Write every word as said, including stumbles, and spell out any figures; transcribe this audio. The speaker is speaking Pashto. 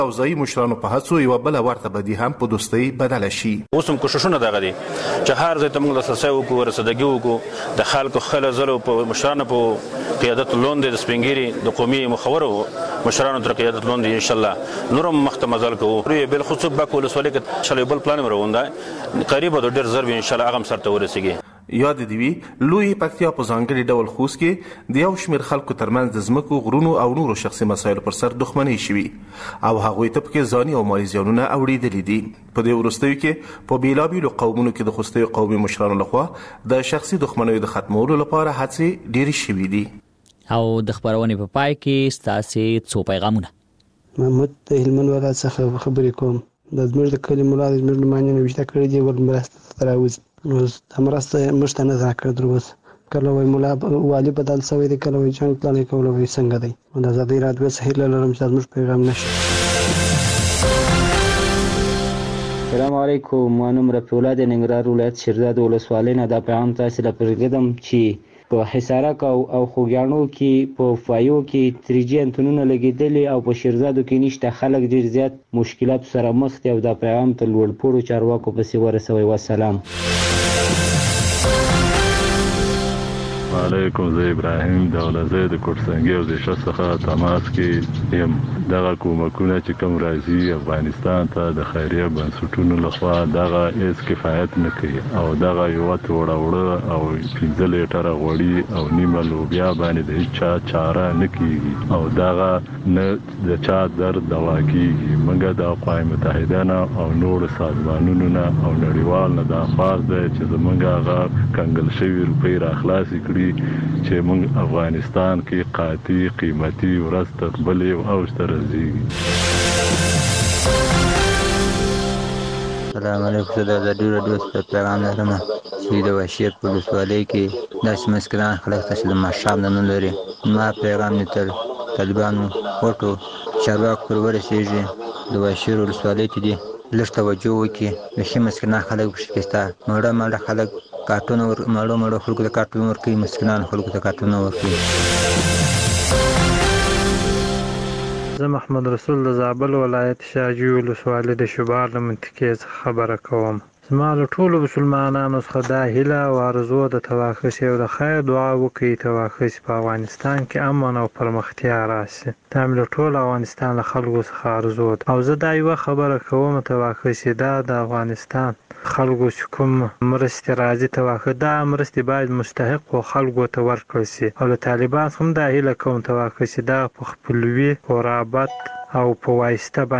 او ځایي مشرانو په هڅو یوه بله ورته بدي هم په دوستۍ بدله شي. اوس هم کوششونه دغه دي چې هر ځای ته موږ لاسرسی وکړو، رسېدګي وکړو، د خلکو خله زلو په مشرانو په قیادت لاندې د سپین ږیري د قومي مخورو مشرانو تر قیادت لاندې انشاءالله نور هم مخته مزل کوو. بالخصوص باک ولسوالۍ کې شل بل پلان روان دی، قریبه د ډېر زر انشاءالله هغه هم سرته ورسېږي. یاد دې وي لوی پکتیا په ځانګړي ډول خوست کې د یو شمېر خلکو ترمنځ د ځمکو، غرونو او نورو شخصي مسایلو پر سر دښمنۍ شوي او هغوی ته پکې ځاني او مالي زیانونه اوړېدلي دي. په دې وروستیو کې په بېلابېلو قومونو کې د خوستیو قومي مشرانو لخوا د شخصي دښمنیو د ختمولو لپاره هڅې ډېرې شوي دي. او د خبرونې په پای کې ستاسې څو پیغامونه. محمود د هلمند ولایت څخه خبرې کوم. د زموږ د کلي ملا د زموږ نماینده ویشته کړي دي ول مرسته ته راوځي. اوس دا مرسته موږ ته نه ده راکړې تر اوسه. کله وایي ملا والي بدل شوی دی، کله وایي جنګ پلان یې کولو، وایي څنګه دی. د ازادۍ راډیو څخه هیله لرم چې زموږ پیغام نشي. السلام علیکم، ما نوم رفیع الله د ننګرهار ولایت شیرزاد ولسوالۍ نه. دا پیغام تاسې له پرېږدم چې په حصارک او خوږیاڼو کې په فایو کې تری جي انتنونه لګېدلي او په شیرزادو کې نشته. خلک ډېر زیات مشکلاتو سره مخ دي او دا پیغام ته لوړپوړو چارواکو پسې ورسوئ. والسلام علیکم. زه ابراهیم دولزی د کوټسنګي او د شخص څخه تماس کې یم. دغه کومکونه چې کوم راځي افغانستان ته د خیریه بنسټونو لخوا دغه هیڅ کفایت نه کوي او دغه یوه توړه وړه او پنځه لیټره غوړي او نیمه لوبیا باندې د هیچ چا چاره نه کیږي او دغه نه د چا درد دوا کیږي. موږ د اقوام متحده نه او نورو سازمانونو نه او نړیوال نه دا خواست دی چې زموږ هغه کنګل شوي روپۍ راخلاصې کړي چې موږ افغانستان کې قاطي قیمتي ورځ تر بلې اوج ته رسېږي. السلام علیکم. زه د ازادي راډیو څخه پیغام لرم چې د وحشیت په ولسوالۍ کې داسې مسکینان خلک ته چې د ماښام نه لري. ما پیغام یې تر طالبانو غټو چارواکو پورې ورسېږي. د وحشي ولسوالۍ ته دي لږ توجه وکړي. بیخي مسکینان خلک پکې شته، مړه مړه خلک کارټونه ور مړو مړو خلکو ته کارټونه ورکوي، مسکینان خلکو ته کارټونه ورکوي. زه محمد رسول د زابل ولایت شاجوی ولسوالۍ د شوبار له منطقې څخه خبره کوم. زما له ټولو مسلمانانو څخه دا هیله او آرزو د توافق او د خیر دعا وکړي توافق په افغانستان کې امن او پرمختیا راشي. دا مې له ټول افغانستان له خلکو څخه آرزو ده. او زه دا یوه خبره کوم توافق دا د افغانستان خلکو چې کوم مرستې راځي توافق دا مرستې باید مستحق او خلکو ته ورکړل شي. او له طالبان هم دا هیله کوم توافق دا په خپلوي او رابط او په واسطه